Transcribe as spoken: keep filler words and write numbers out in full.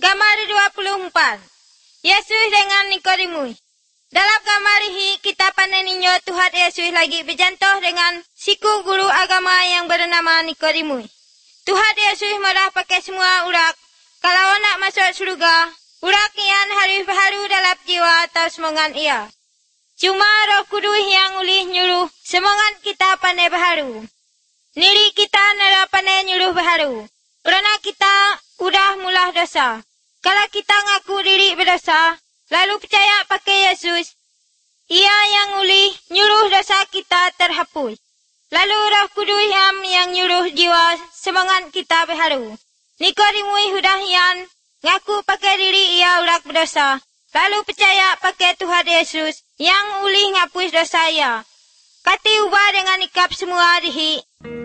Gambar dua puluh empat. Yesus dengan Nikodemus. Dalam gambar ini kita pandai ninyo Tuhan Yesus lagi berjantoh dengan siku guru agama yang bernama Nikodemus. Tuhan Yesus malah pakai semua urak. Kalau nak masuk surga, urak yang harus baharu dalam jiwa atau semangat ia. Cuma Roh Kudus yang ulih nyuruh semangat kita pandai baharu. Niri kita nara pandai nyuruh baharu. Kerana kita udah mulah dosa. Kalau kita ngaku diri berdosa, lalu percaya pakai Yesus, ia yang ulih nyuruh dosa kita terhapus. Lalu Roh Kudus yang nyuruh jiwa semangat kita baharu. Nikodemus hudah yang ngaku pakai diri ia urak berdosa. Lalu percaya pakai Tuhan Yesus yang ulih ngapus dosa ia. Kati ubah dengan ikap semua dihi.